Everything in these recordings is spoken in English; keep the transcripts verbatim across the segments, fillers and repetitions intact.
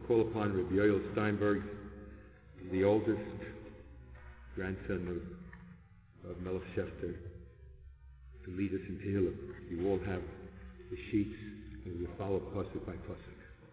call upon Rabbi Yoel Steinberg, the oldest grandson of, of Melech Shefter, to lead us in Tehillim. You all have the sheets, and we will follow pasuk by pasuk.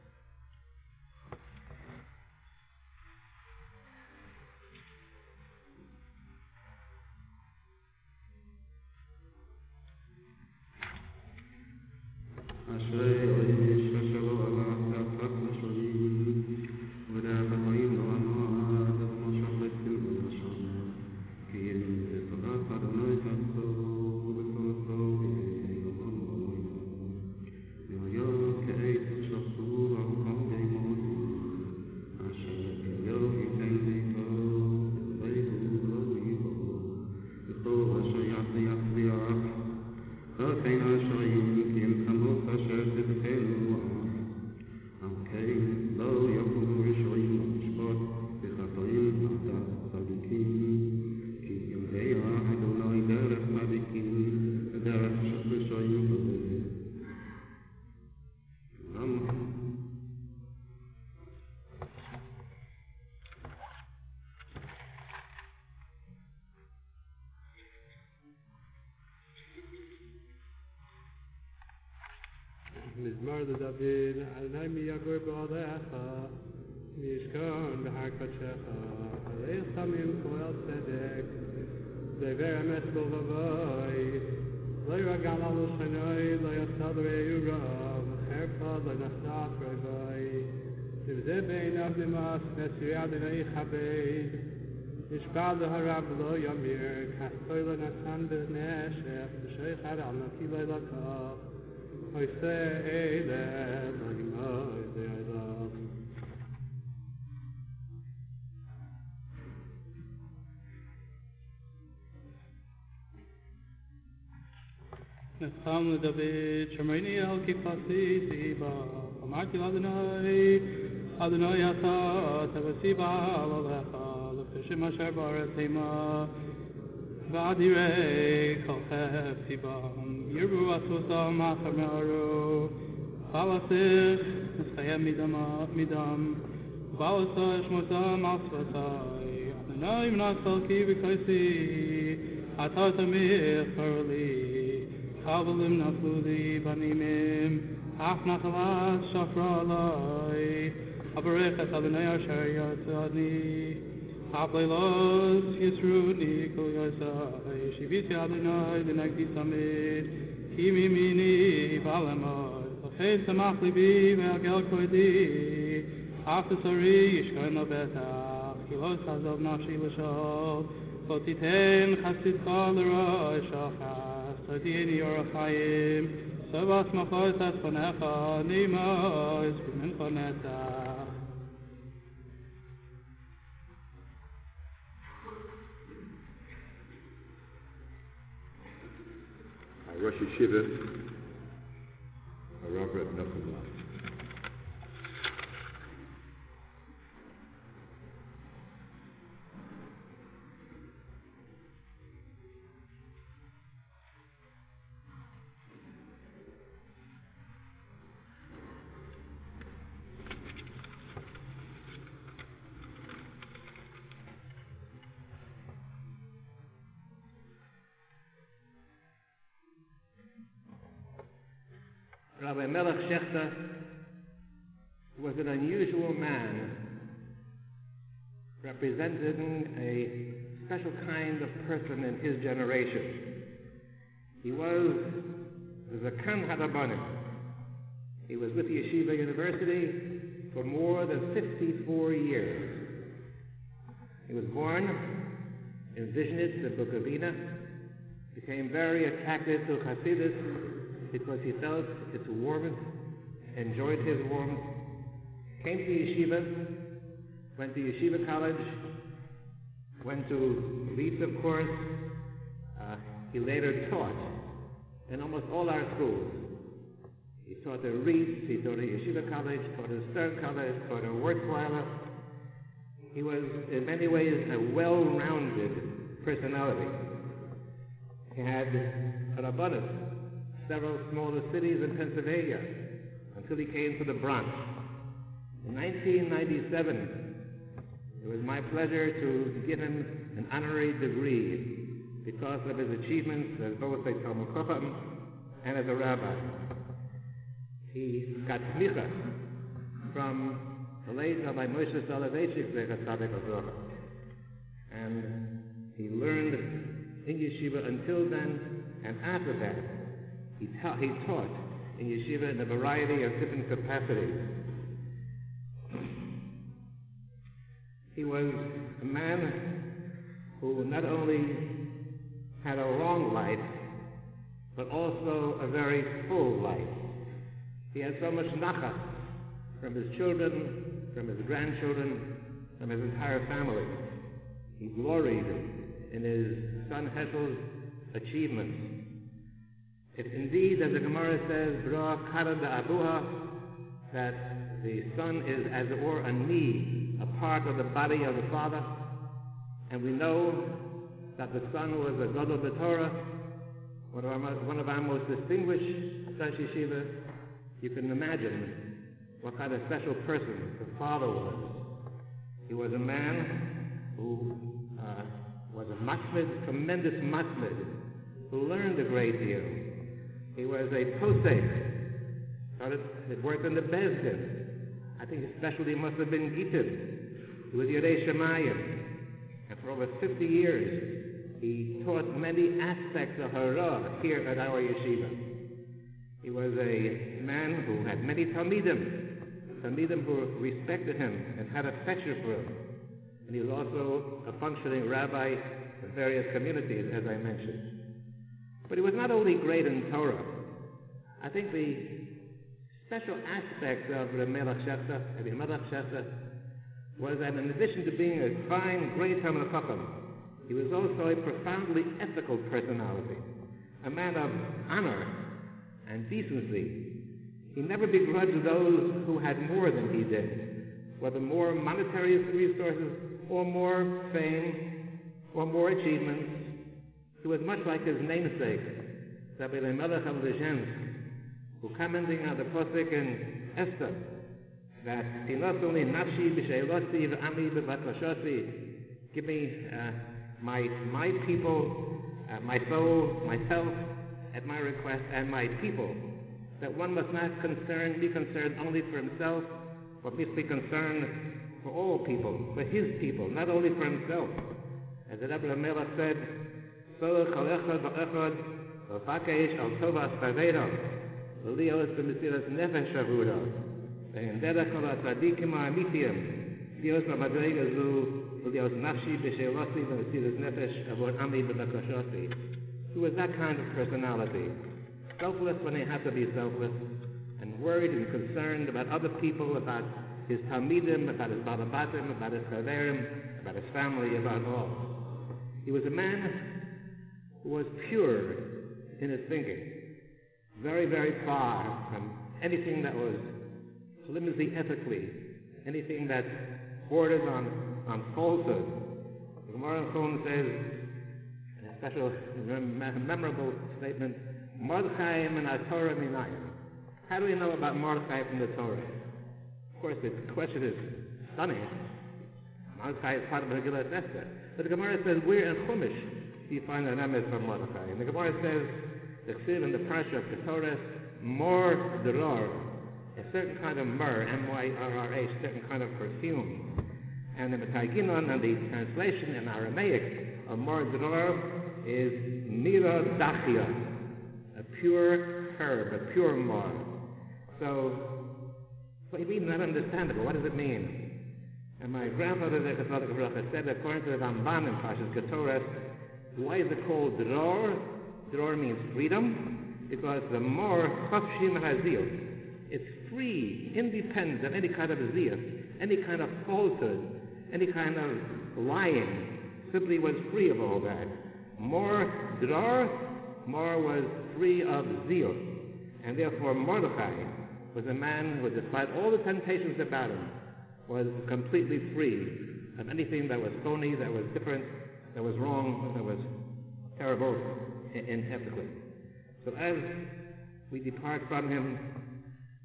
Mizmar the David, Adonai mi yagor b'alecha, mishkan b'har kadshecha, aleich samim koel tzedek, zever emes b'ol vavoi, lo yiragam al shanoi, lo yasad re'yurav, cherpa lo nasat revoi, nivzeh be'inav nimas, nesri Adonai chabei, nishpad l'harav lo yamir, kastoi lo nasan b'neshech, b'shoichad al naki lo lakach, I say that I know that I love. Necham David, Shemreini al kifasi siba, Amarti Adonai, Adonai ata tevasiba alecha, lefishim asher baretima, v'adirei kol hefsibam. Yirbu asusa macha me'aru, Balasich nischayem midam, midam, Balasa shmosa masvasai, Adonai v'nasal ki v'kaisi, Atar tamich parali, Chavalim naflu li banimim, Ach nachalas shafra alai, Avarech es Adonai asher yatzadni, Apleilos Yisruni Kol Yosai Shivisi Adonai V'negdi Samid Kimi Mini Valamod L'chein Samach Libi Ve'agel Koidi Afesari Yishkoin Lo Betach Kilos Hazov Nafshi L'shol Lo Titen Chasidcha L'roi Shachas Todini Orachayim Savas Machos Aspanecha Nima Yiskumin Chanetach. Rosh Yeshiva, Rav Reb Nachum Lav. Rabbi Melech Shechter was an unusual man, representing a special kind of person in his generation. He was the Zakan Harabanim. He was with Yeshiva University for more than fifty-four years. He was born in Vizhnitz, the Bukovina, became very attracted to Hasidus because he felt its warmth, enjoyed his warmth, came to Yeshiva, went to Yeshiva College, went to Leeds, of course. Uh, he later taught in almost all our schools. He taught at Reese, he taught at Yeshiva College, taught at Stern College, taught at Wurzweiler. He was, in many ways, a well-rounded personality. He had an abundance, several smaller cities in Pennsylvania, until he came to the Bronx. In nineteen ninety-seven, it was my pleasure to give him an honorary degree because of his achievements as both a Talmud Chacham and as a rabbi. He got smicha from the late Rabbi Moshe Soloveitchik, Zecher Tzaddik Levracha, and he learned in yeshiva until then, and after that, he, ta- he taught in yeshiva in a variety of different capacities. He was a man who not only had a long life, but also a very full life. He had so much nachas from his children, from his grandchildren, from his entire family. He gloried in his son Heschel's achievements. If indeed, as the Gemara says, Bra Kara da Abuha, that the son is as it were a knee, a part of the body of the father, and we know that the son was a Gadol B'Torah, one of our, one of our most distinguished Rosh Yeshiva. You can imagine what kind of special person the father was. He was a man who uh, was a matmid, tremendous matmid, who learned a great deal. He was a posek, started, it worked in the Bezdin. I think his specialty must have been Gittin. He was Yodei Shemayim. And for over fifty years, he taught many aspects of Hara here at our yeshiva. He was a man who had many Talmidim, Talmidim who respected him and had affection for him. And he was also a functioning rabbi in various communities, as I mentioned. But he was not only great in Torah. I think the special aspect of Reb Melech Shechter, Rabbi Melech Shechter, was that in addition to being a fine, great Talmud Chacham, he was also a profoundly ethical personality, a man of honor and decency. He never begrudged those who had more than he did, whether more monetary resources or more fame or more achievements. He was much like his namesake, Rabbi Melech of Lezhensk, who commenting on the posuk in Esther, that Tinosuni nafshi b'sheiloti v'ami b'vaklashoti, give me uh, my my people, uh, my soul, myself, at my request, and my people. That one must not concern, be concerned only for himself, but must be concerned for all people, for his people, not only for himself. As the Rebbe Melech said, "So chalecha ba'echad v'fakesh al tovas taveda, v'lios b'mesilas nefesh shavura." And that kol tzadikim ha'amitiyim, lios b'madrega zu, v'lios nafshi b'sheilasi v'mesilas nefesh avod ami b'bakashoti. He was that kind of personality, selfless when he had to be selfless, and worried and concerned about other people, about his talmidim, about his balabatim, about his chaverim, about his family, about all. He was a man who was pure in his thinking, very, very far from anything that was flimsy ethically, anything that borders on, on falsehood. The Gemara in Chum says, in a special, mem- memorable statement, Mordechai min ha-Torah minayim. How do we know about Mordechai from the Torah? Of course, the question is stunning. Mordechai is part of Megillat Esther. But the Gemara says, where in Chumash do you find an emes from Mordechai? And the Gemara says, the Chsiv in the Parsha of Ketores, Mor Dror, a certain kind of myrrh, M Y R R A, a certain kind of perfume. And the Metaginon and the translation in Aramaic of Mor Dror is Mira Dachia, a pure herb, a pure myrrh. So, what you mean not understandable? What does it mean? And my grandfather, the Chatzaddik Levracha, said, according to the Ramban in Parshas Ketores, why is it called Dror? Dror means freedom, because the more Chafshim Hazil, it's free, independent of any kind of ziyah, any kind of falsehood, any kind of lying, simply was free of all that. More Dror, more was free of zeal. And therefore Mordechai was a man who, despite all the temptations about him, was completely free of anything that was phony, that was different, that was wrong, that was terrible in ethically. So as we depart from him,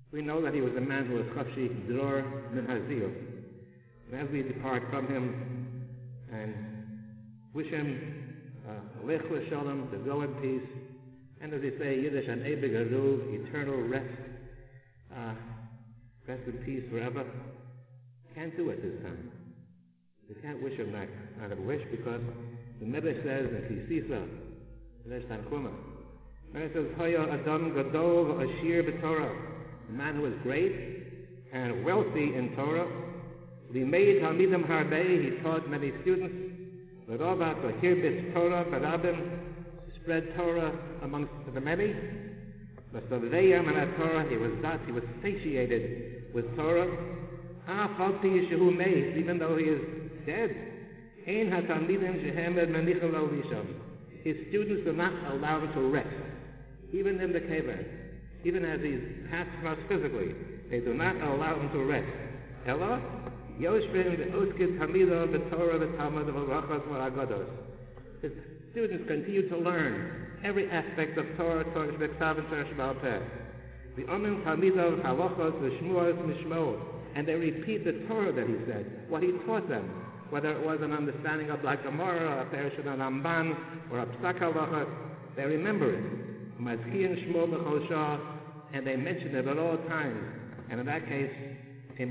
We know that he was a man who was chafshi dror min hazil. And as we depart from him and wish him lech l'shalom, to go in peace, and as they say, Yiddish and Ebeg Aruv, eternal rest, uh, rest in peace forever, can't do it this time. We can't wish him that kind of wish because the Medrash says in Kisisa, Medrash Tanchuma, Medrash says, Hoya Adam Gadol Ashir B'Torah, a man who is great and wealthy in Torah. He made Talmidim Harbei, he taught many students. V'rova Hirbit Torah Barabim, spread Torah amongst the many. V'soveyam and Torah, he was that, he was satiated with Torah. Ha'afalti Yeshu Meis, even though he is dead. Ein HaTalmidim Shehemed Menichel Lo Lisham. His students do not allow him to rest, even in the kever, even as he's passed from us physically. They do not allow him to rest. Ella, Yoshvim V'oskid Hamidah V'Torah V'Talmud V'Rachas V'Agados. His students continue to learn every aspect of Torah, Torah Shebektav and Torah Sheba'al Peh. The Omen Hamidah Halachos V'Shmuos Mishmo, and they repeat the Torah that he said, what he taught them, whether it was an understanding of like Gemara, a Perush and Ramban, or a Psak Halacha, they remember it. Mazkiyan Shmo B'Chol Shah, and they mention it at all times. And in that case, they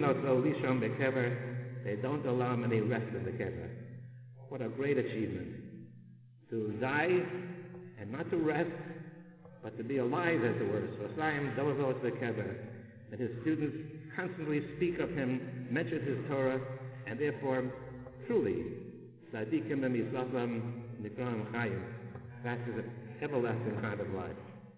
don't allow him any rest in the kever. What a great achievement. To die and not to rest, but to be alive, as it were. So Saim Dovos the kever. And his students constantly speak of him, mention his Torah, and therefore, truly, Tzadikim Misafam Nikram Chayim. That is an everlasting kind of life.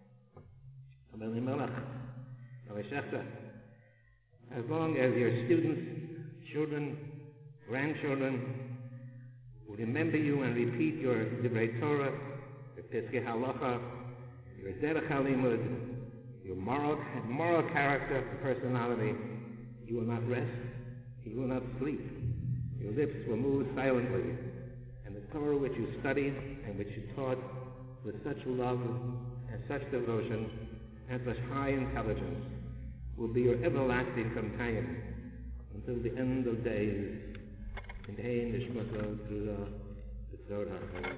As long as your students, children, grandchildren will remember you and repeat your Divrei Torah, your Piskei Halacha, your Derech HaLimud, your moral, moral character, personality, you will not rest, you will not sleep. Your lips will move silently, and the Torah which you studied and which you taught with such love and such devotion and such high intelligence will be your everlasting companion until the end of days. In Hein Nishmato Tzura Tzor HaChaim.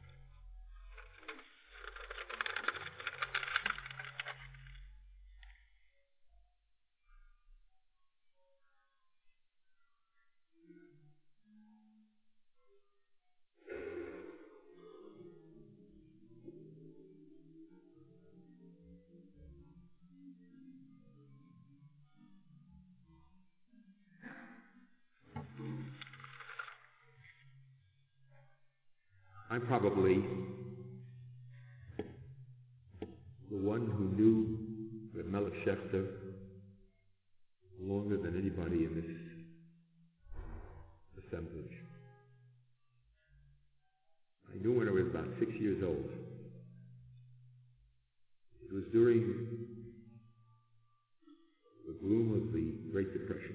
I'm probably the one who knew Reb Melech Shechter longer than anybody in this assemblage. I knew when I was about six years old. It was during the gloom of the Great Depression.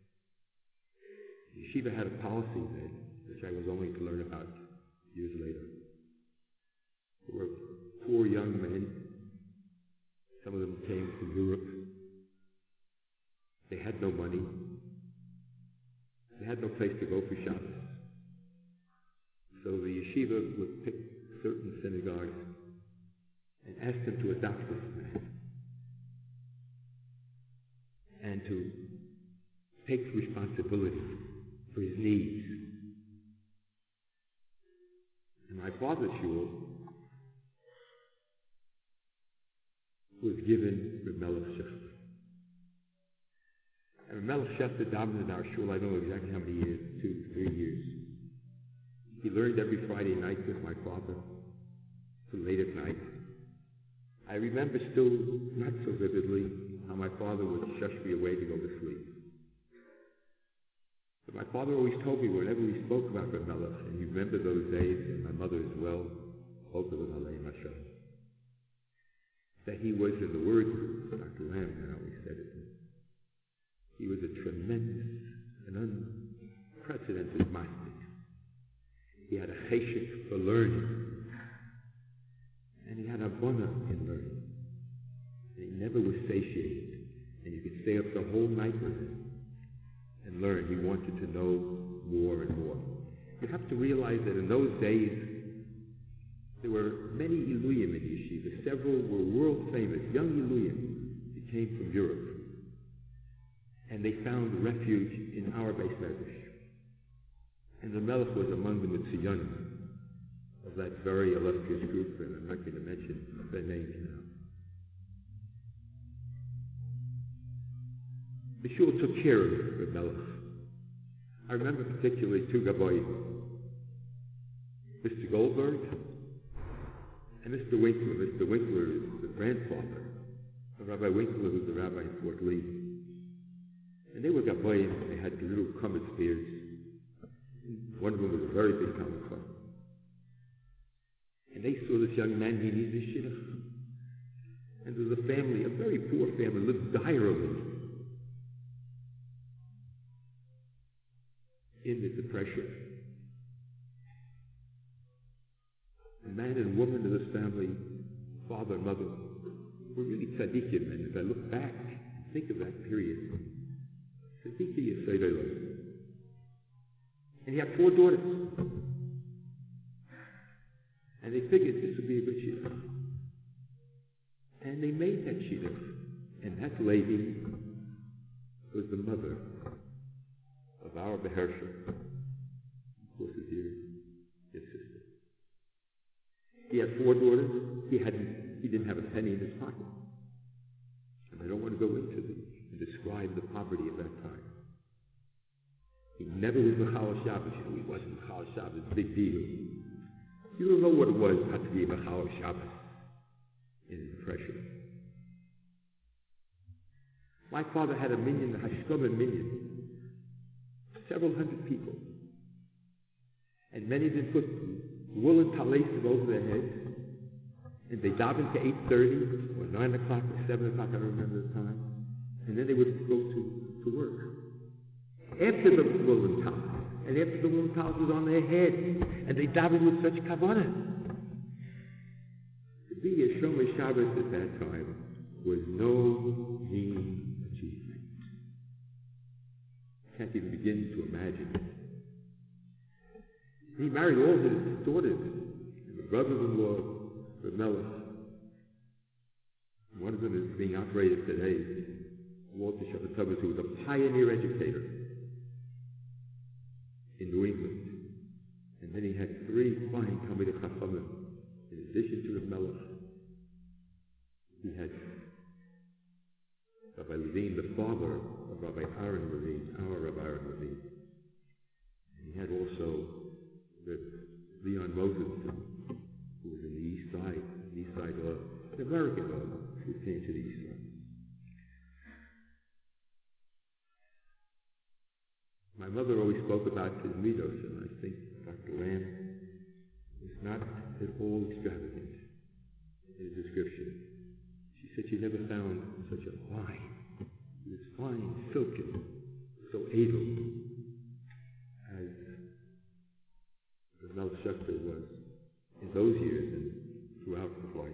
Yeshiva had a policy then, which I was only to learn about years later. There were four young men. Some of them came from Europe. They had no money. They had no place to go for Shabbos. So the yeshiva would pick certain synagogues and ask them to adopt this man and to take responsibility for his needs. And my father's shul was given Reb Melech Shechter. And Reb Melech Shechter davened in our shul, I don't know exactly how many years, two, three years. He learned every Friday night with my father till late at night. I remember still, not so vividly, how my father would shush me away to go to sleep. But my father always told me whenever we spoke about Reb Melech, and he remembered those days, and my mother as well, both of them, Aleim Hashem, that he was, in the words of Doctor Lamb, now he said it, he was a tremendous and unprecedented mastic. He had a cheshek for learning, and he had a bona in learning. And he never was satiated. stay up the whole night with him and learn. He wanted to know more and more. You have to realize that in those days, there were many Iluyim in yeshiva. Several were world famous, young Iluyim who came from Europe. And they found refuge in our Beis Medrash. And the Melech was among the Mitziyonim of that very illustrious group, and I'm not going to mention their names now. The shul took care of the Melech. I remember particularly two Gaboyim, Mister Goldberg and Mister Winkler. Mister Winkler is the grandfather of Rabbi Winkler, who's the rabbi in Fort Lee. And they were Gaboyim. They had little Kummet spears. One of them was a very big Talmud Chacham. And they saw this young man, he needs a shidduch. And there was a family, a very poor family, lived direly in the depression. The man and woman of this family, father and mother, were really tzaddikim. And if I look back and think of that period, tzaddikim yesodei. And he had four daughters. And they figured this would be a good shidduch. And they made that shidduch. And that lady was the mother of our Behershel, of course, his dear, his sister. He had four daughters. He hadn't, he didn't have a penny in his pocket. And I don't want to go into the, and describe the poverty of that time. He never was Mechal Shabbos. You know, he wasn't Mechal Shabbos. Big deal. You don't know what it was not to be Mechal Shabbos in depression. My father had a minyan, a Hashkoma minyan, several hundred people. And many of them put woolen talesim over their heads, and they davened to eight thirty, or nine o'clock, or seven o'clock, I don't remember the time. And then they would go to, to work. After the woolen talis, and after the woolen talis was on their head, and they davened with such kavanah. To be a Shomer Shabbos at that time was no mean achievement. Can't even begin to imagine. He married all his daughters, and the brothers-in-law, the Melech. One of them is being operated today, Walter Shabbatovitz, who was a pioneer educator in New England. And then he had three fine Talmidei Chachamim. In addition to the Melech, he had Rabbi Levine, the father of Rabbi Aaron Levine, our Rabbi Aaron Levine. And he had also the Leon Moses, who was in the East Side, the East Side law, an American law, who came to the East Side. My mother always spoke about his midos, and I think Doctor Lamb was not at all extravagant in his description. She said she never found such a fine, this fine, silken, so able as the Melech Shechter was in those years and throughout his life.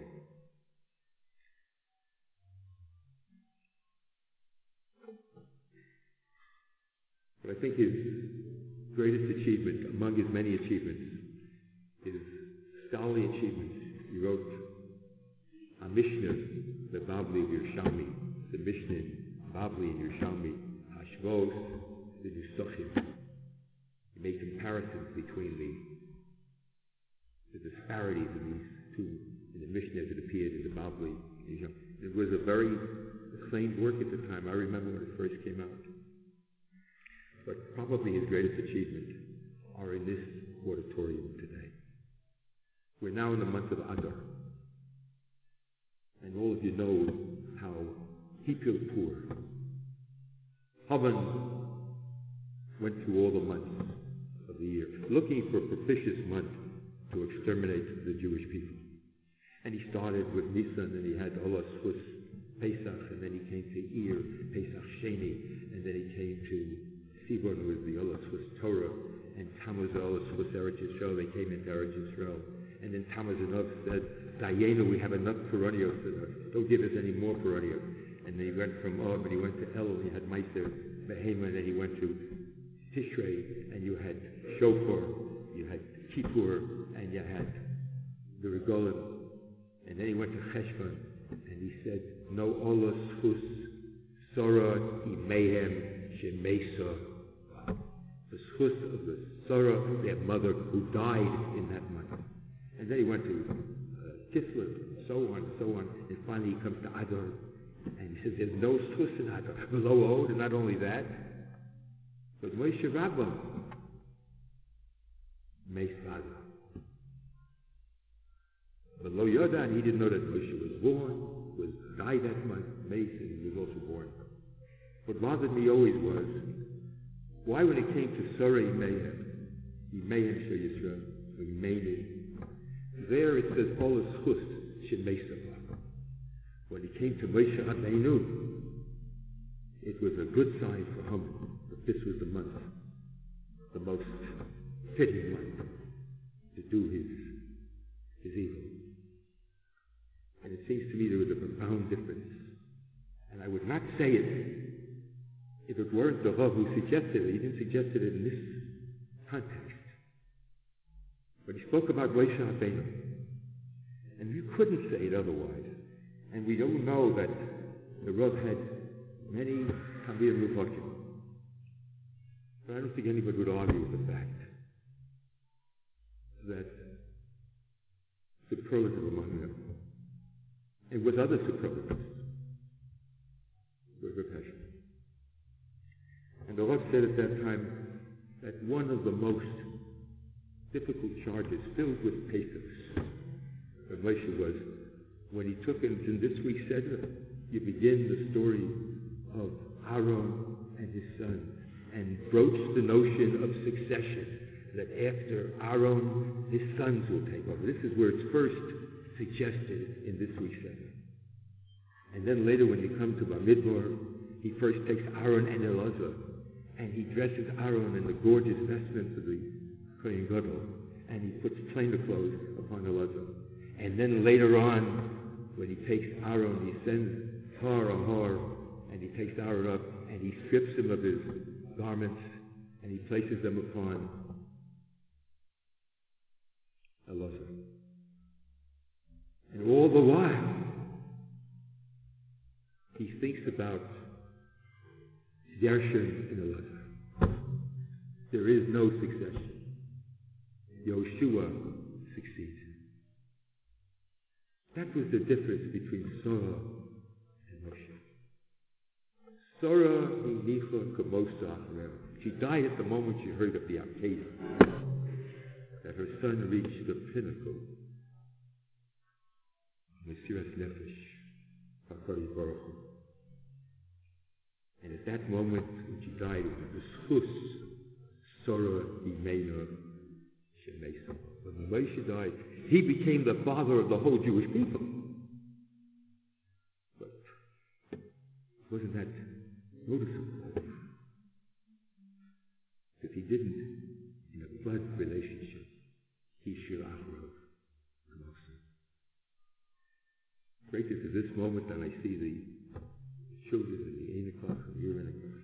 But I think his greatest achievement, among his many achievements, his scholarly achievements, he wrote a Mishnah, the Babli of Yerushalmi, the Mishnah, Babli and Yerushalmi, Hashvos, the Nusachim. He made comparisons between the, the disparities in these two, in the Mishnah as it appeared in the Babli. It was a very acclaimed work at the time. I remember when it first came out. But probably his greatest achievement are in this auditorium today. We're now in the month of Adar. And all of you know how Hipil Pur, Havan went through all the months of the year, looking for a propitious month to exterminate the Jewish people. And he started with Nisan, and he had Olah Swiss Pesach, and then he came to Ir, Pesach Sheni, and then he came to Sibon was the Olah Swiss Torah, and Tammuz the Olah Swiss Eretz Yisrael. They came into Eretz Yisrael. And then Tammuz Anov said, Dayenu, we have enough Peronios. Don't give us any more Peronios. and then he went from Ob, and he went to Elul, he had Meiser Behema, and then he went to Tishrei, and you had Shofar, you had Kippur, and you had the Regolim, and then he went to Cheshvan, and he said, No olos chus Sora imehem shemesa. The schus of the Sora of their mother who died in that month. And then he went to uh, Kislev, so on, so on, and finally he comes to Adar, and he says, there's no schus in Adar. Below Od, and not only that, but Moshe Rabbah, Meis Adar. Below Yodan, he didn't know that Moshe was born, was died that month, Meis, and he was also born. What bothered me always was, why when it came to Sorei Mehem, Yimehem Shel Yisrael, or Yimehem, there it says, Olas Chus Shemesava. When it came to Moshe Rabbeinu, it was a good sign for him that this was the month, the most fitting month to do his, his evil. And it seems to me there was a profound difference. And I would not say it if it weren't the Rav who suggested it. He didn't suggest it in this context. But he spoke about Moshe Rabbeinu. And you couldn't say it otherwise. And we don't know that the Rav had many Tamir Mubakim. But I don't think anybody would argue with the fact that superlative among them, and with other superlatives, were repetition. And the Rav said at that time that one of the most difficult charges filled with pathos of Moshe was when he took it in this week's Seder, you begin the story of Aaron and his sons and broached the notion of succession, that after Aaron, his sons will take over. This is where it's first suggested in this week's Seder. And then later when you come to Bamidbar, he first takes Aaron and Elazar, and he dresses Aaron in the gorgeous vestments of the Kohen Gadol, and he puts plainer clothes upon Elazar. And then later on, when he takes Aaron, he sends Har a Har, and he takes Aaron up, and he strips him of his garments, and he places them upon Elazar. And all the while, he thinks about Gershon and Elazar. There is no succession. Yoshua succeeds. That was the difference between Sarah and Moshe. Sarah inicha kamosa acharem. She died at the moment she heard of the Akedah, that her son reached the pinnacle of Mesiras Nefesh, HaKadosh Baruch Hu. And at that moment when she died, it was the schus, Sarah Imena Shemesa. When Moshe died, he became the father of the whole Jewish people. But wasn't that noticeable? Because he didn't, in a blood relationship, he shir acharov kamosa. Great is this moment that I see the children in the Einikoch and the Urinikoch,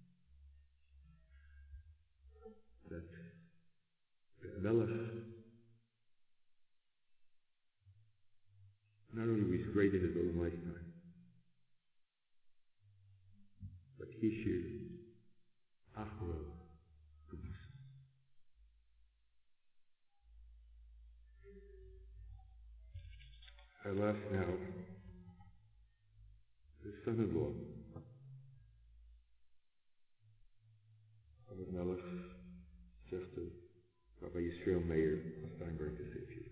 that the Melech not only was great in his own lifetime, but he should acharov kamosa. I laugh now. The son-in-law of Melech Shechter, Rabbi Yisrael Meir Steinberg, to say a few words.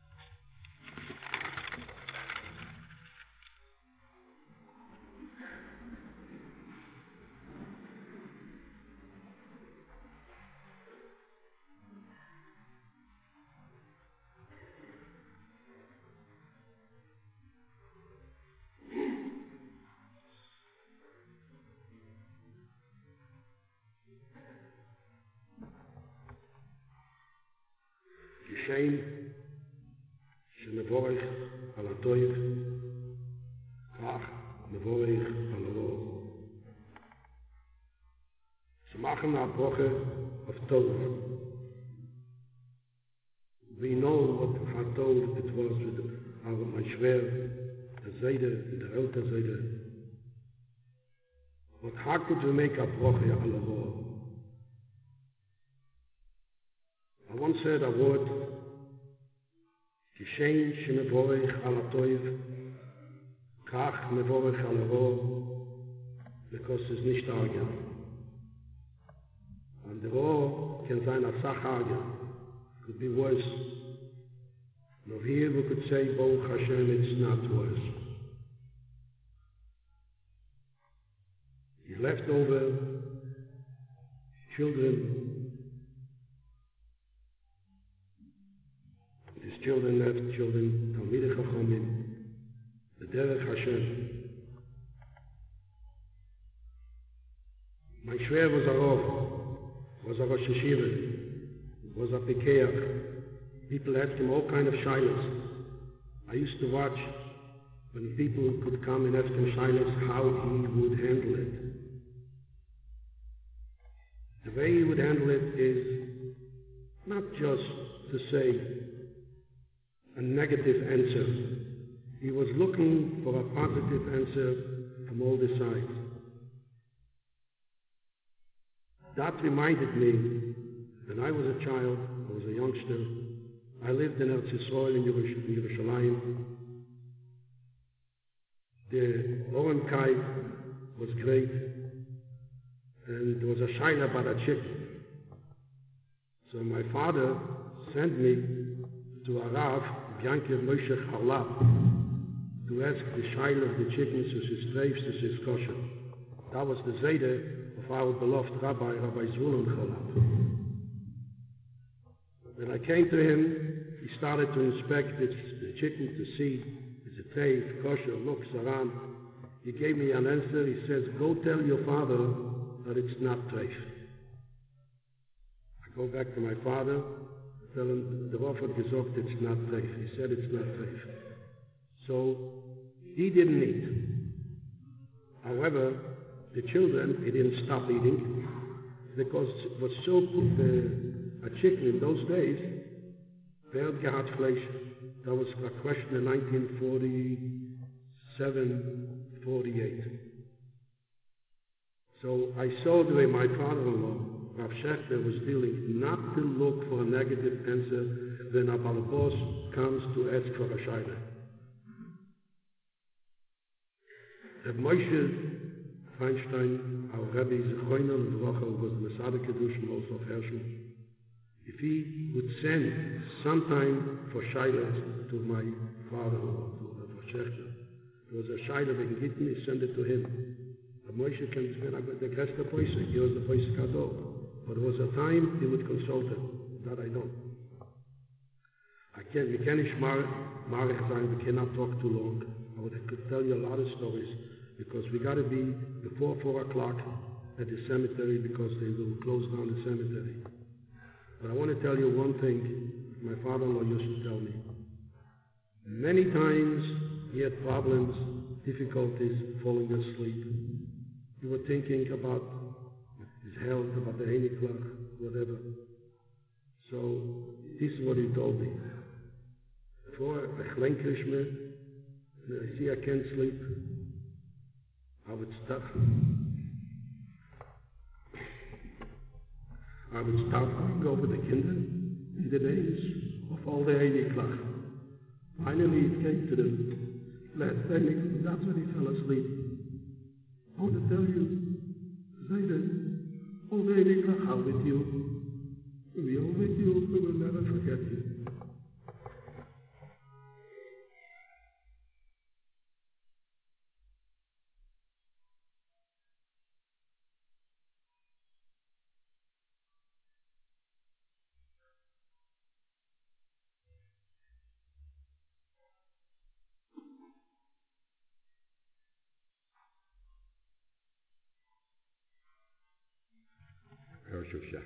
Shem Shenavoich al Atoiv Kach Mevorich Alaro. Ze maken a broche of Tov. We know what Hatov it was with our Mashver, the Zayde, the Elta Zayde. But how could we make a broche Alaro? I once heard a word, Kishen Shemevorich Alatoiv, Kach Mevorich Alaro, because it's nicht argen. And the Ro can sein a Sach argen. Could be worse. Now here we could say, Baruch Hashem, it's not worse. He left over children. His children left children, Talmidei Chachamim, the Derech Hashem. My Shver was a Rav, was a Rosh Yeshiva, was a Pekeach. People asked him all kind of shilas. I used to watch when people could come and ask him shilas how he would handle it. The way he would handle it is not just to say a negative answer. He was looking for a positive answer from all the sides. That reminded me, when I was a child, I was a youngster, I lived in Eretz Yisrael in Yerushalayim. The Oren Kai was great, and there was a shaila about a chicken. So my father sent me to a Rav, Bianca Moshe Harlap, to ask the shaila of the chickens, to his strafes, to his kosher. That was the Zayde of our beloved Rabbi, Rabbi Zvulun Cholab. When I came to him, he started to inspect the, the chicken to see, is it treif, kosher, looks around. He gave me an answer. He says, go tell your father that it's not treif. I go back to my father, tell him the Rav had gesagt it's not treif. He said it's not treif. So he didn't eat. However, the children, he didn't stop eating because it was so uh, a chicken in those days, wer hat gehad Fleisch? That was a question in nineteen forty-seven, forty-eight. So I saw the way my father-in-law, Rav Shechter, was dealing not to look for a negative answer when a balabos comes to ask for a shaila. Reb Moshe Feinstein, our Rebbe, Zechoiner L'Vrocha, was the Masada Kedushin, also of Herschel. If he would send sometime for shailas to my father-in-law, to Rav Shechter, there was a shaila wegen Gitten, he sent it to him. Reb Moshe can say, the Gresta Poisek, he was the Poisek Adol. But there was a time he would consult him. That I know. I can, we can't marich sein, we cannot talk too long. I would, I could tell you a lot of stories, because we got to be before four o'clock at the cemetery, because they will close down the cemetery. But I want to tell you one thing my father-in-law used to tell me. Many times he had problems, difficulties, falling asleep. He was thinking about his health, about the Heineklach, whatever. So this is what he told me. Before I lenkrish me, I see I can't sleep, I would start. I would start going over the kinder in the names of all the Heineklach. Finally it came to the last Heineklach, that's when he fell asleep. I want to tell you, Zayden, all the Heineklach are with you. We are with you, we will never forget you. Shosha.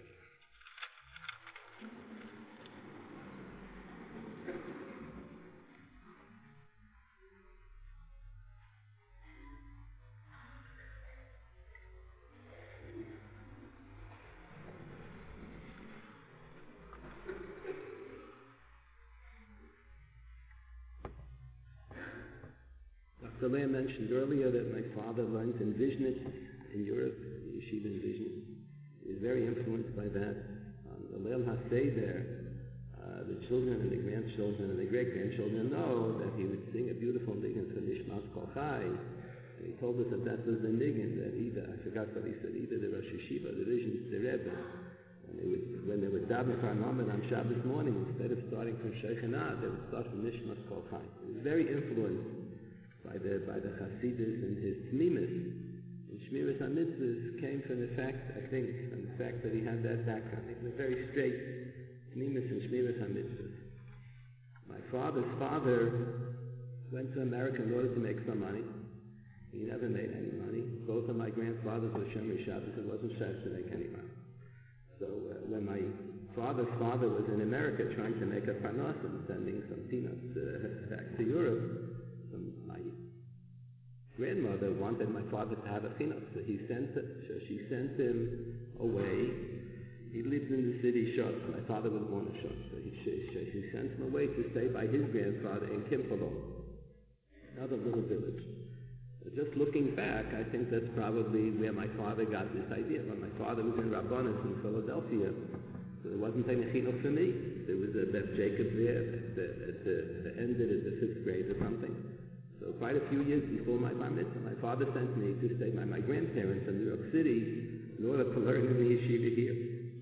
Doctor Lehr mentioned earlier that my father learned in Vizhnitz in Europe, yeshiva in Vizhnitz. He was very influenced by that. On the Leil HaSeder there, uh, the children and the grandchildren and the great-grandchildren know that he would sing a beautiful niggin for Nishmas Kol Chai. And he told us that that was the niggin that either, I forgot what he said, either the Rosh Yeshiva, the Vizhnitz, the Rebbe, and they would, when they would daven for Amamid on Shabbos morning, instead of starting from Shechanah, they would start from Nishmas Kol Chai. He was very influenced by the by the Hasidus, and his Tmimus and Shmiras HaMitzvahs came from the fact, I think, from the fact that he had that background. He was a very straight Tmimus and Shmiras HaMitzvahs. My father's father went to America in order to make some money. He never made any money. Both of my grandfathers were Shomer Shabbos. It wasn't said to make any money. So uh, when my father's father was in America trying to make a parnas and sending some peanuts uh, back to Europe, my grandmother wanted my father to have a chinuch, so he sent it, so she sent him away. He lived in the city Shot. My father was born in Shot, so he, she, she sent him away to stay by his grandfather in Kimpolo, another little village. So just looking back, I think that's probably where my father got this idea. When my father was in Rabbanis in Philadelphia, so there wasn't any chinuch for me. There was a Beth Jacob there at the, at the, the end of the fifth grade or something. So quite a few years before my bar mitzvah, my father sent me to stay by my grandparents in New York City in order to learn in the yeshiva here.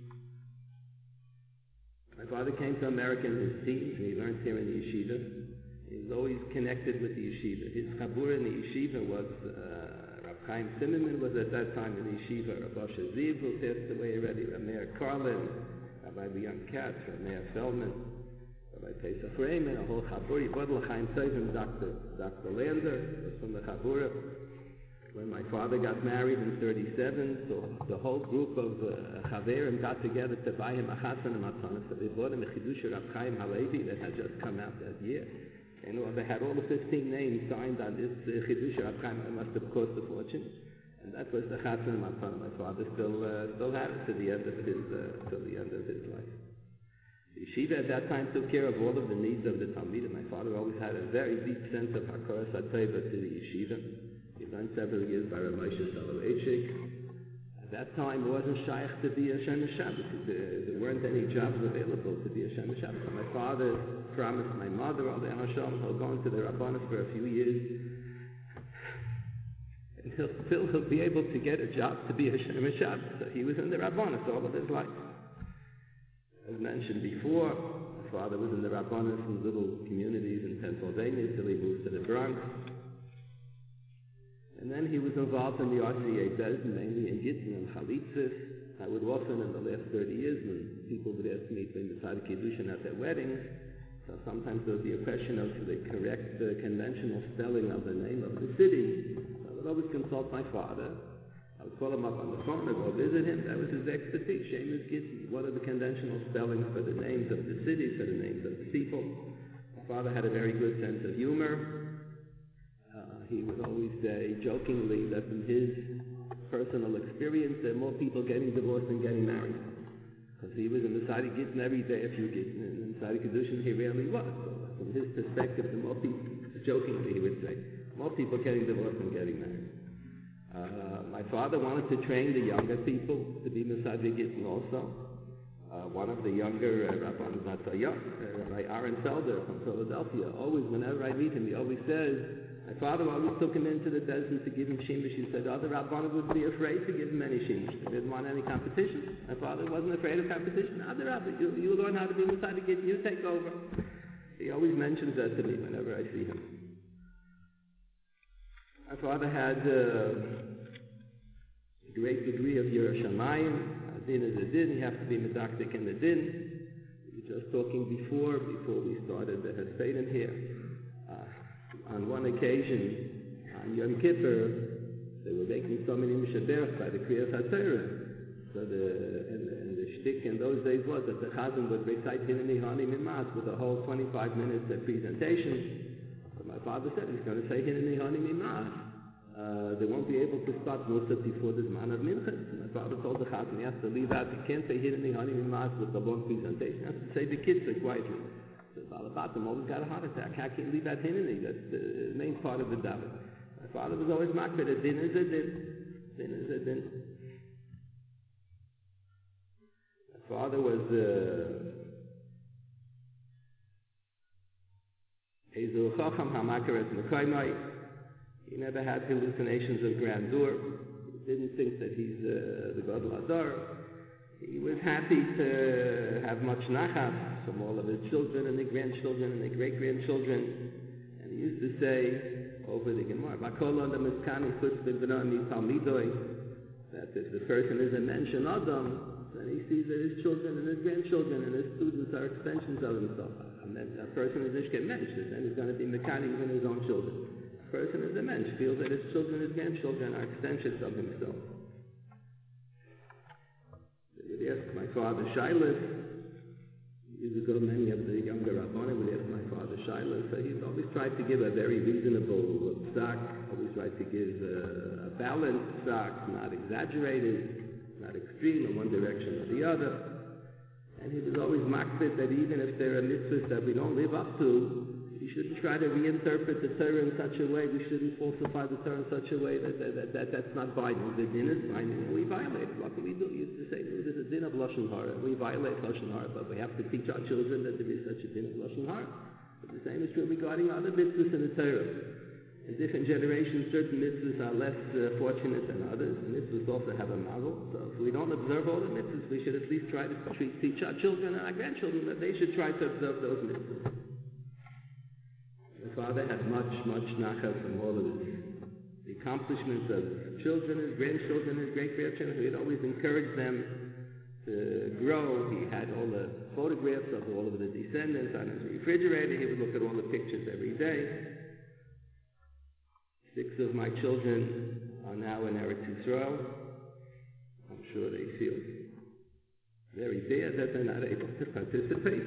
My father came to America in his teens, and he learned here in the yeshiva. He was always connected with the yeshiva. His chabura in the yeshiva was, uh, Rav Chaim Zimmerman was at that time in the yeshiva, Rav Asher Ziv, who passed away already, Rav Meir Karlin, Rabbi Leon Katz, Rav Meir Feldman, Rabbi Pesach Reiman, a whole Chabura, Yibodel Chaim Tzevin, Doctor Doctor Lander was from the Chabura. When my father got married in thirty-seven, so the whole group of uh, Chaverim got together to buy him a Chasan and Matana. So they bought him a Chidush Rav Chaim Halevi that had just come out that year. And uh, they had all the fifteen names signed on this uh, Chidush Rav Chaim. It must have cost a fortune. And that was the Chasan and Matana. My father still uh, still had it to the end of his uh, till the end of his life. The yeshiva at that time took care of all of the needs of the Talmidim. My father always had a very deep sense of Hakaras HaTeva to the yeshiva. He learned several years by Rav Moshe Soloveitchik. At that time, it wasn't shaykh to be a Shomer Shabbos. There, there weren't any jobs available to be a Shomer Shabbos. So my father promised my mother, Alei Hashem, he'll go into the Rabbanis for a few years, and he'll still he'll be able to get a job to be a Shomer Shabbos. So he was in the Rabbanis all of his life. As mentioned before, my father was in the Rabbanis in little communities in Pennsylvania till he moved to the Bronx. And then he was involved in the R C A Bezdin, mainly in Gittin and Chalitzis. I would often, in the last thirty years, when people would ask me to be Mitzad Kiddushin at their weddings, so sometimes there would be a question of the correct uh, conventional spelling of the name of the city. So I would always consult my father. I would call him up on the phone and go visit him. That was his expertise. Shemus Gittin. What are the conventional spellings for the names of the cities, for the names of the people? My father had a very good sense of humor. Uh, he would always say jokingly that from his personal experience, there are more people getting divorced than getting married. Because he was in the Sadi Gittin every day, a few Gittin, and in Sadi Kiddushin he rarely was. So from his perspective, the more people, jokingly he would say, more people getting divorced than getting married. Uh, my father wanted to train the younger people to be Masadi Gittin also. Uh, one of the younger uh, Rabban Batayah, uh, Rabbi Aaron Felder from Philadelphia, always, whenever I meet him, he always says, my father always took him into the desert to give him shemesh. He said other Rabbanim would be afraid to give him any shemesh. They didn't want any competition. My father wasn't afraid of competition. Other Rabbi, you, you learn how to be Masadi Gittin, you take over. He always mentions that to me whenever I see him. My father had uh, a great degree of Yiras Shamayim. Din is a din. You have to be medaktik in the din. We were just talking before, before we started the Hespedim here. Uh, on one occasion, on Yom Kippur, they were making so many mishaberach by the Kriyas HaTorah. So the and, and the shtick in those days was that the Chazan would recite Hineni Hani Mimas with a whole twenty-five minutes of presentation. My father said he's going to say Hineni Hani Mimas. Uh, they won't be able to start Musaf before the Zman of Minchas. My father told the Chazan he has to leave out. He can't say Hineni Hani Mimas with a long presentation. He has to say the kids quietly. So Balabatim always got a heart attack. How can you leave that hineni? That's the main part of the daven. My father was always makbid. A din is a din. Din is a din. My father was Ezu Chacham HaMakaret Mekoymai. He never had hallucinations of grandeur. He didn't think that he's uh, the Gadol Adar. He was happy to have much nachas from all of his children and their grandchildren and their great-grandchildren. And he used to say over the Gemara, that if the person is a mention Adam, then he sees that his children and his grandchildren and his students are extensions of himself. And then a person is Ishke Mensch, then he's going to be mechanic in his own children. A person is a Mensch, feels that his children and his grandchildren are extensions of himself. They would ask my father Shilas. Years ago, many of the younger Rabbanim would ask my father Shilas. So he's always tried to give a very reasonable stock, always tried to give a, a balanced stock, not exaggerated, not extreme in one direction or the other. And he was always makbid that even if there are mitzvahs that we don't live up to, we shouldn't try to reinterpret the Torah in such a way, we shouldn't falsify the Torah in such a way that, that, that, that that's not binding. The din is binding and we violate it. What can we do? You used to say, no, there's a din of Lashon Hara. We violate Lashon Hara, but we have to teach our children that there is such a din of Lashon Hara. But the same is true regarding other mitzvahs in the Torah. In different generations, certain mitzvahs are less uh, fortunate than others. And mitzvahs also have a model. So if we don't observe all the mitzvahs, we should at least try to treat, teach our children and our grandchildren that they should try to observe those mitzvahs. My father had much, much nachas from all of his the accomplishments of his children, his grandchildren, his great-grandchildren. He'd always encourage them to grow. He had all the photographs of all of the descendants on his refrigerator. He would look at all the pictures every day. Six of my children are now in Eretz Yisrael. I'm sure they feel very bad that they're not able to participate.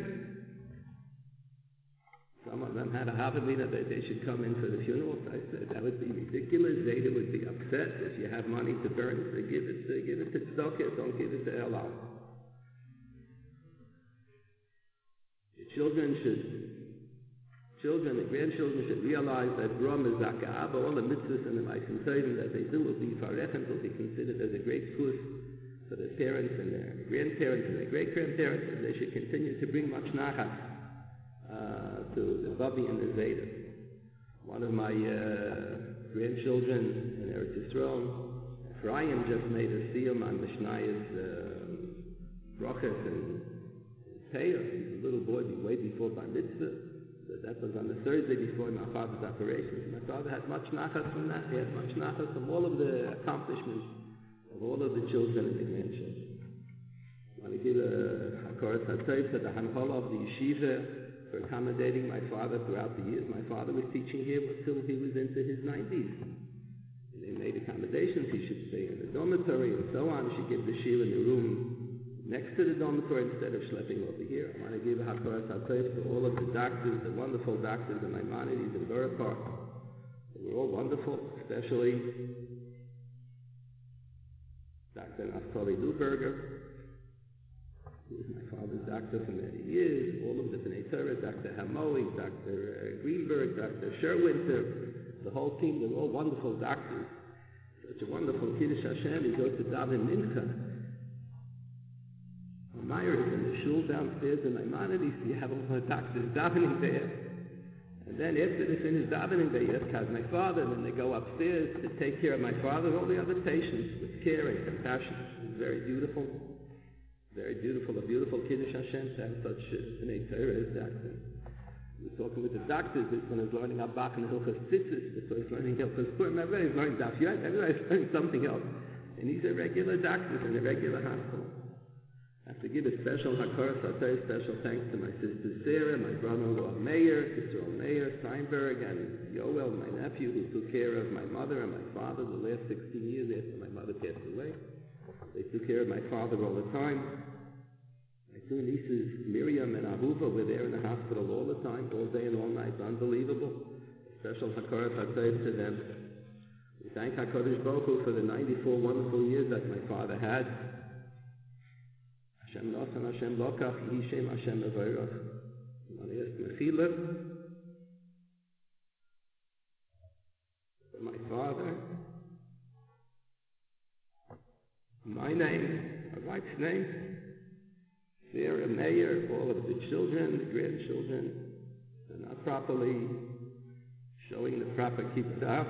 Some of them had a havamina that they should come in for the funerals. I said that would be ridiculous. Zayda would be upset. If you have money to burn, so give it to give it to tzedakah. Don't give it to Elul. Your children should. Children and grandchildren should realize that Ram is Zaka'aba, all the mitzvahs and the Ma'asim Tovim that they do will be Farechem, will be considered as a great kus for their parents and their grandparents and their great-grandparents, and they should continue to bring much nachas uh, to the Babi and the Zayda. One of my uh, grandchildren in Eretz Yisrael, Ephraim, just made a siyum on Mishnay's uh, brachas and Peah. He's a little boy way before Bar Mitzvah. That was on the Thursday before my father's operations. My father had much nachas from that. He had much nachas from all of the accomplishments of all of the children and the grandchildren. I want to give a hakoras hatov to the Hanhola of the yeshiva for accommodating my father throughout the years. My father was teaching here until he was into his nineties. And they made accommodations. He should stay in the dormitory and so on. He should give the shir in the room next to the dormitory instead of schlepping over here. I want to give a hakoras hatov to all of the doctors, the wonderful doctors in Maimonides and Borough Park. They were all wonderful, especially Doctor Naftali Neuberger, who was my father's doctor for many years, all of the B'nai Torah, Doctor Hamoui, Doctor Greenberg, Doctor Sherwinter, the whole team, they were all wonderful doctors. Such a wonderful Kiddush Hashem, he goes to daven mincha. Myers in the shul downstairs in Maimonides, you have all the doctors davening there. And then after they finish davening, they ask how's my father, and then they go upstairs to take care of my father and all the other patients with care and compassion. It's very beautiful. Very beautiful, a beautiful Kiddush Hashem to have such an Torah as that. He was talking with the doctors, this one is learning Abach and Hilchas Tzitzis, this one is learning Hilchas Purim, everybody's learning Daf Yod, everybody's learning something else. And these are regular doctors in a regular hospital. I have to give a special hakoras hatov, special thanks to my sister Sarah, my brother-in-law Meir, Sister Meir Steinberg, and Yoel, my nephew, who took care of my mother and my father the last sixteen years after my mother passed away. They took care of my father all the time. My two nieces, Miriam and Ahuva, were there in the hospital all the time, all day and all night. Unbelievable. A special hakoras hatov to them. We thank HaKadosh Baruch Hu for the ninety-four wonderful years that my father had. Hashem Nasan, Hashem Lokach, Yihi Shem Hashem Avarach. want to ask Mechila for my father, my name, my wife's name, Sarah, Mayor, all of the children, the grandchildren, are not properly showing the proper kibbutz.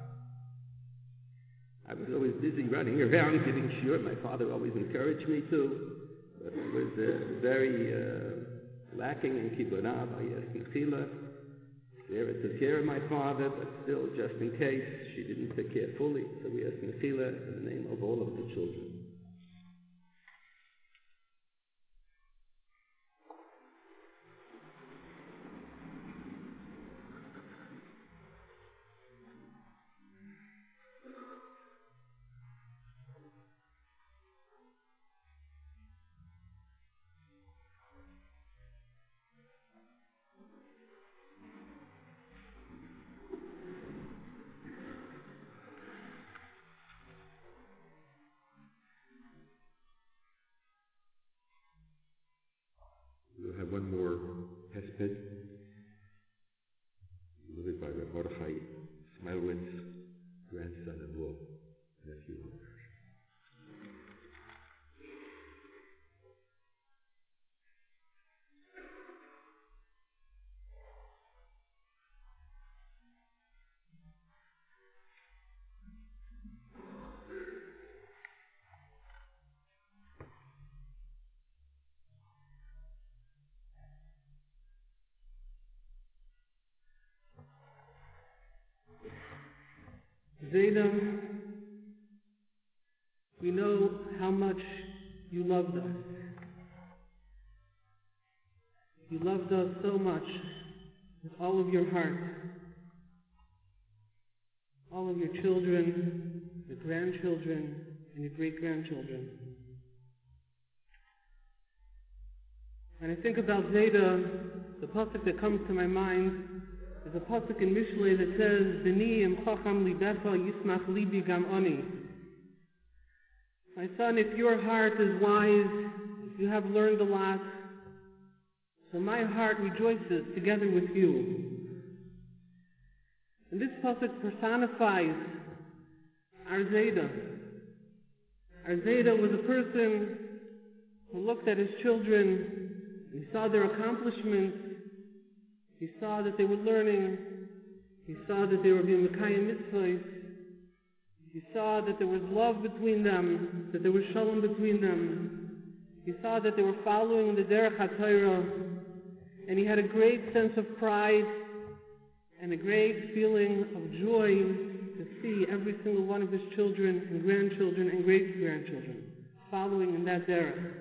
I was always busy running around giving shiur. My father always encouraged me to, but I was uh, very uh, lacking in kibbutz. I asked Mechila. Sarah took care of my father, but still, just in case, she didn't take care fully. So we asked Mechila in the name of all of the children. We'll have one more hesped, delivered by Reb Mordechai Smeilowitz, grandson-in-law, nephew. Zayda, we know how much you loved us. You loved us so much with all of your heart. All of your children, your grandchildren, and your great-grandchildren. When I think about Zayda, the pasuk that comes to my mind is a pasuk in Mishlei that says, "B'ni im chacham libecha yismach libi gam ani." My son, if your heart is wise, if you have learned a lot, so my heart rejoices together with you. And this pasuk personifies our Zayda. Our Zayda was a person who looked at his children, he saw their accomplishments, he saw that they were learning, he saw that they were being Mekayim mitzvahs, he saw that there was love between them, that there was shalom between them, he saw that they were following the derech HaTorah, and he had a great sense of pride and a great feeling of joy to see every single one of his children and grandchildren and great-grandchildren following in that derech.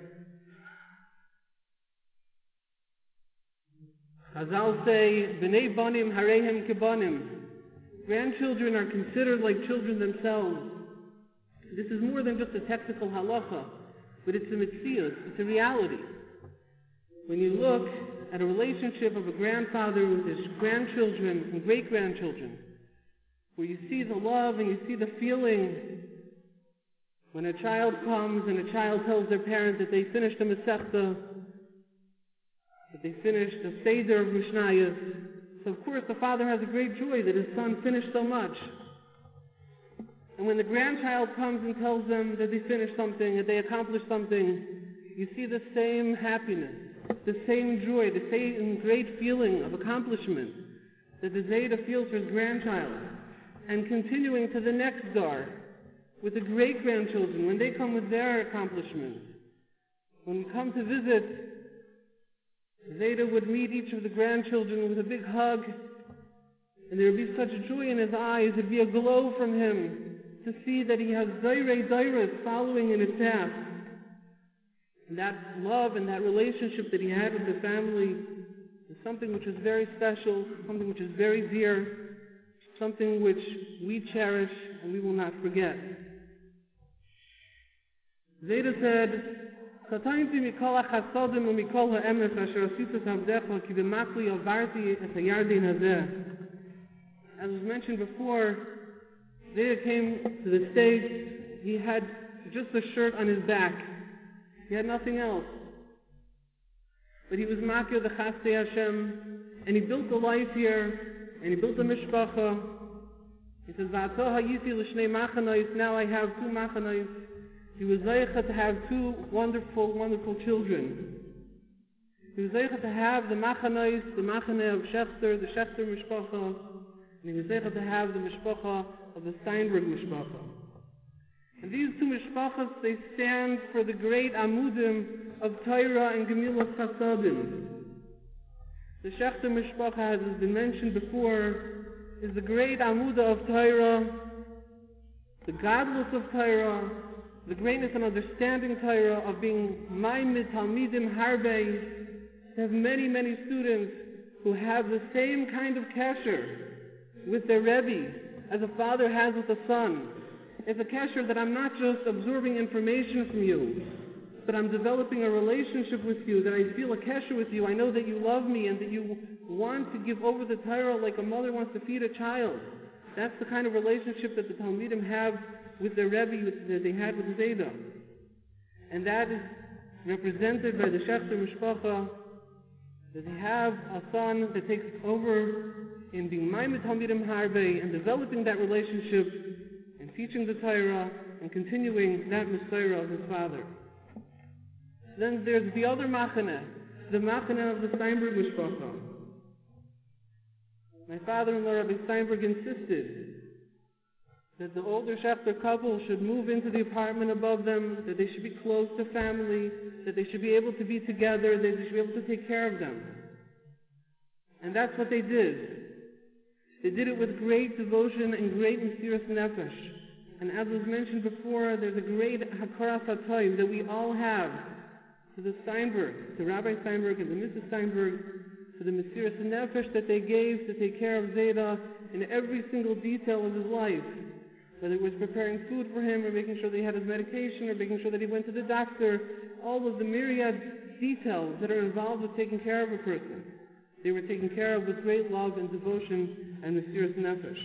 Chazal say, "B'nei banim harehem kebanim." Grandchildren are considered like children themselves. This is more than just a technical halacha, but it's a mitzvah, it's a reality. When you look at a relationship of a grandfather with his grandchildren and great-grandchildren, where you see the love and you see the feeling when a child comes and a child tells their parent that they finished a Masechta, that they finished the Seder of Mishnayos. So of course the father has a great joy that his son finished so much. And when the grandchild comes and tells them that they finished something, that they accomplished something, you see the same happiness, the same joy, the same great feeling of accomplishment that the Zayda feels for his grandchild. And continuing to the next dar, with the great-grandchildren, when they come with their accomplishments. When we come to visit, Zayda would meet each of the grandchildren with a big hug, and there would be such joy in his eyes, it would be a glow from him to see that he has Zayrei Zayras following in his path. And that love and that relationship that he had with the family is something which is very special, something which is very dear, something which we cherish and we will not forget. Zayda said, "Kataynti mikol hachasodim umikol ha'emes asher asitas avdecha ki b'makli avarti et hayardin hazeh." As was mentioned before, Zayda came to the States. He had just a shirt on his back. He had nothing else. but he was makir the Chasdei Hashem, and he built a life here, and he built a mishpacha. He says, V'atoha yisi l'shnei machanais, now I have two machanais. He was zeicha to have two wonderful, wonderful children. He was zeicha to have the machanais, the machane of Shechter, the Shechter mishpacha, and he was zeicha to have the mishpacha of the Steinberg mishpacha. And these two mishpachas, they stand for the great amudim of Torah and Gemilas Chasadim. The Shechter mishpacha, as has been mentioned before, is the great amuda of Torah, the godless of Torah, the greatness and understanding Torah, of being ma'imid talmidim harbe, to have many, many students who have the same kind of kesher with their Rebbe as a father has with a son. It's a kesher that I'm not just absorbing information from you, but I'm developing a relationship with you, that I feel a kesher with you. I know that you love me and that you want to give over the Torah like a mother wants to feed a child. That's the kind of relationship that the Talmidim have with their Rebbe, that they had with Zayda. And that is represented by the Shechter Mishpacha, that they have a son that takes over in being Maimed Talmidim Harbe and developing that relationship and teaching the Torah and continuing that Messiah of his father. Then there's the other Machane, the Machane of the Steinberg Mishpacha. My father-in-law, Rabbi Steinberg, insisted that the older Shechter couple should move into the apartment above them, that they should be close to family, that they should be able to be together, that they should be able to take care of them. And that's what they did. They did it with great devotion and great mysterious nefesh. And as was mentioned before, there's a great hakaras hatov that we all have to the Steinberg, to Rabbi Steinberg and to Missus Steinberg, for the mysterious nefesh that they gave to take care of Zayda in every single detail of his life. Whether it was preparing food for him, or making sure that he had his medication, or making sure that he went to the doctor, all of the myriad details that are involved with taking care of a person, they were taken care of with great love and devotion and mysterious nefesh.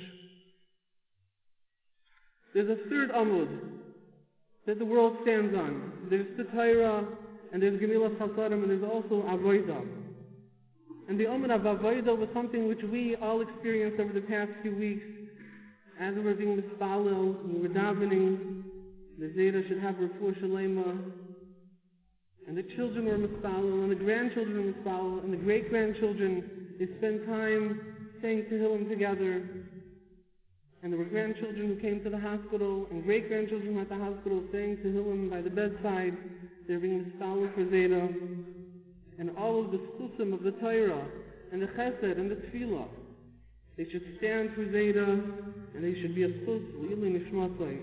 There's a third amud that the world stands on. There's the Torah, and there's Gemilas Chasadim, and there's also Avodah. And the amud of Avodah was something which we all experienced over the past few weeks. As we were being mispalel, we were davening, the Zayda should have refuah shalema, and the children were mispalel, and the grandchildren were mispalel, and the great-grandchildren, they spent time saying Tehillim together. And there were grandchildren who came to the hospital, and great-grandchildren who were at the hospital saying Tehillim by the bedside. They were being mispalel for Zayda. And all of the susim of the Torah, and the chesed, and the tefillah, they should stand for Zayda, and they should be a sus l'ilui nishmatai.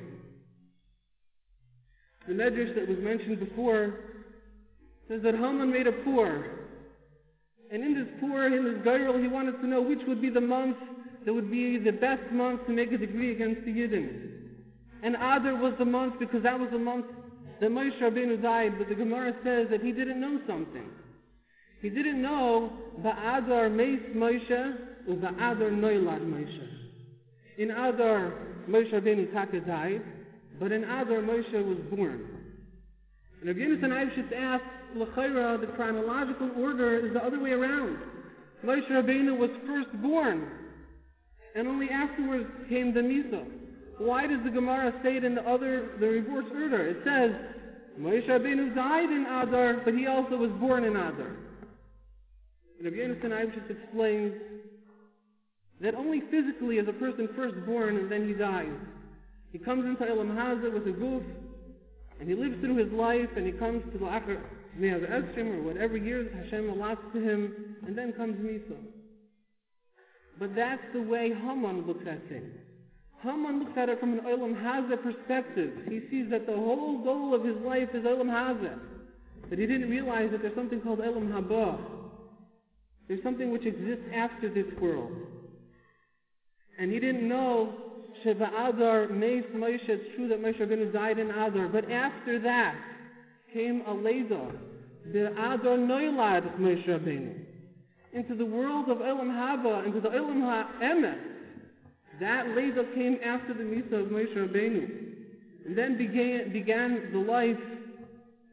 The medrash that was mentioned before says that Haman made a pour, and in this pour, in this gairel, he wanted to know which would be the month that would be the best month to make a decree against the Yidden. And Adar was the month because that was the month that Moshe Rabbeinu died, but the Gemara says that he didn't know something. He didn't know Ba'adar meis Moshe or Ba'adar noilad Moshe. In Adar, Moshe Rabbeinu Taka died, but in Adar, Moshe was born. And Rabbi Yonasan Eibshitz asked, L'chaira, the chronological order is the other way around. Moshe Rabbeinu was first born, and only afterwards came the Misa. Why does the Gemara say it in the other, the reverse order? It says, Moshe Rabbeinu died in Adar, but he also was born in Adar. Rabbi Yonasan Eibshitz explains that only physically is a person first born and then he dies. He comes into Elam Hazeh with a goof, and he lives through his life, and he comes to the Akhir Me'az Esrim, or whatever years Hashem allots to him, and then comes Misa. But that's the way Haman looks at things. Haman looks at it from an Elam Hazeh perspective. He sees that the whole goal of his life is Elam Hazeh. But he didn't realize that there's something called Elam Haba. There's something which exists after this world. And he didn't know Sheba Adar Meis Moshe. It's true that Moshe Rabbeinu died in Adar, but after that came a Leda, the Adar Noilad Moshe Rabbeinu, into the world of Elam Haba, into the Elam HaEmet. That Leda came after the Misa of Moshe Rabbeinu, and then began began the life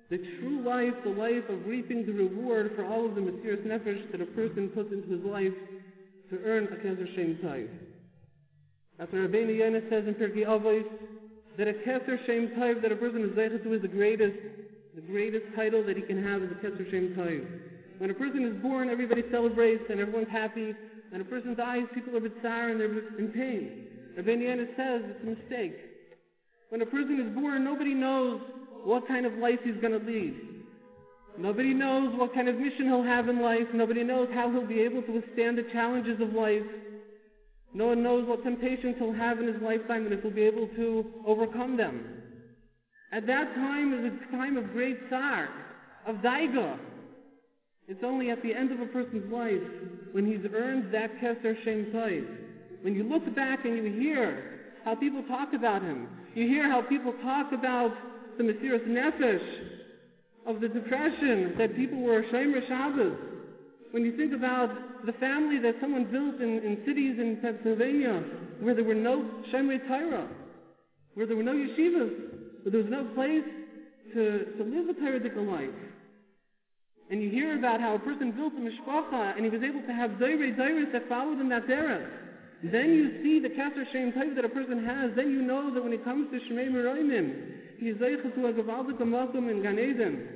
The true life, the life of reaping the reward for all of the Mesiras Nefesh that a person puts into his life to earn a Keser Shem Tov. As Rabbeinu Yonah says in Pirkei Avos, that a Keser Shem Tov that a person is zeicha to is the greatest, the greatest title that he can have is a Keser Shem Tov. When a person is born, everybody celebrates and everyone's happy. When a person dies, people are bizarre and they're in pain. Rabbeinu Yonah says it's a mistake. When a person is born, nobody knows what kind of life he's going to lead. Nobody knows what kind of mission he'll have in life. Nobody knows how he'll be able to withstand the challenges of life. No one knows what temptations he'll have in his lifetime and if he'll be able to overcome them. At that time is a time of great tsar, of daiga. It's only at the end of a person's life when he's earned that Keser Shem Tov. When you look back and you hear how people talk about him, you hear how people talk about the Mesiras Nefesh of the depression that people were Shomer Shabbos. When you think about the family that someone built in, in cities in Pennsylvania where there were no Shomer Torah, where there were no yeshivas, where there was no place to, to live a Torah life. And you hear about how a person built a mishpacha and he was able to have doirei doiros that followed in that derech. Then you see the Keser Shem Tov that a person has. Then you know that when it comes to Shmei Meroimim, he is zeicha to a gevaldik makom in Gan Eden.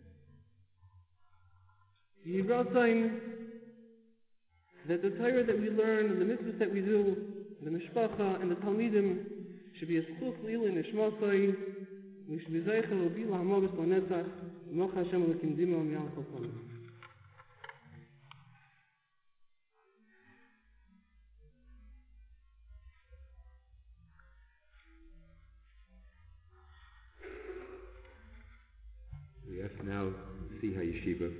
Yiratzon that the Torah that we learn and the mitzvahs that we do, the mishpacha and the talmidim, should be a schus lila nishmasai. We should be zeicha l'bi la'hamavos l'netzach. Moch Hashem l'kim dima u'miyal chokon. We have now to see how Yeshiva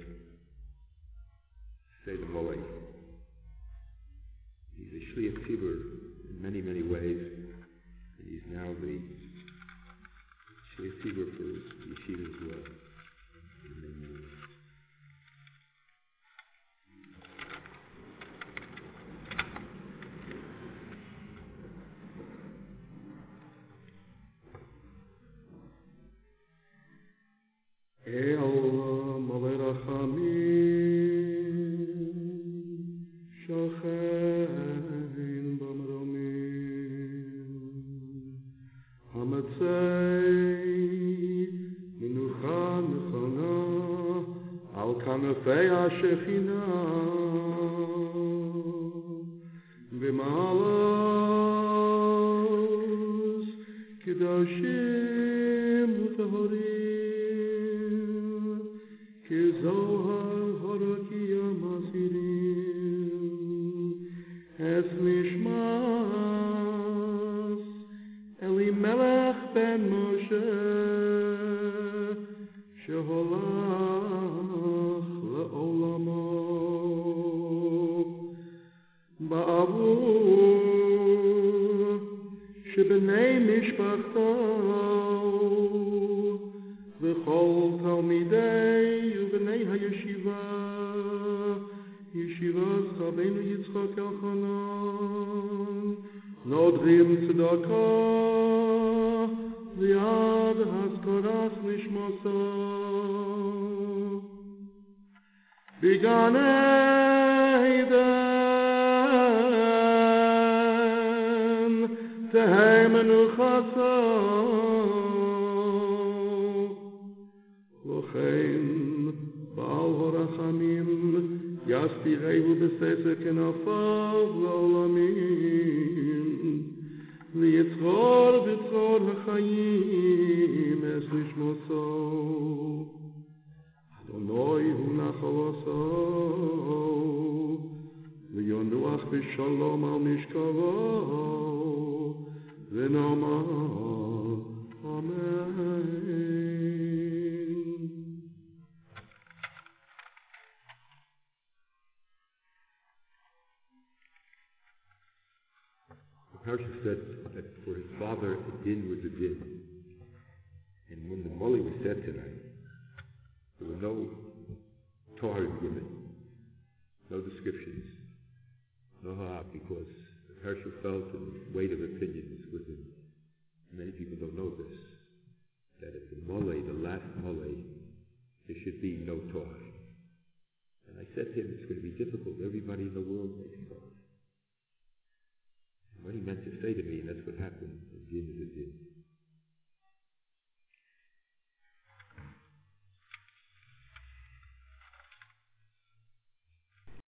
say the Molei. He's a Shliach Tzibur in many, many ways. And he's now the Shliach Tzibur for Yeshiva as well. El Molei Rachamim Shochein B'Maromim Hamatzei Minucha Nechona Al Kanafei HaShechina B'Malos Kedoshim U'Tahorim Zohar Harakia Masirim Es Nishmas Elimelech ben Moshe Sheholach Le'olamo Ba'avu Shebnei Mishpachto V'chol Talmidei Ubnei HaYeshiva Yeshivas Rabbeinu Yitzchak Elchanan Nodrim Tzedakah Liad Haskaras Nishmasa B'Gan Eden Tehei Menuchasa Lochein Baal Horachamim Yaspirehu B'Sefer Kenafav L'Olamim V'Yitzchor B'Tzor HaChayim Es Nishmoso Adonai Hu Nachaloso V'Yonuach B'Shalom Al Mishkavo V'Nama Amen. Parsha said that for his father, a din was a din. And when the Molei was said tonight, there were no Torah given, no descriptions, no ha, because Herschel felt and the weight of opinions was in, many people don't know this, that if the Molei, the last Molei, there should be no Torah. And I said to him, it's going to be difficult. Everybody in the world makes Torah. And what he meant to say to me, and that's what happened in Din is a Din.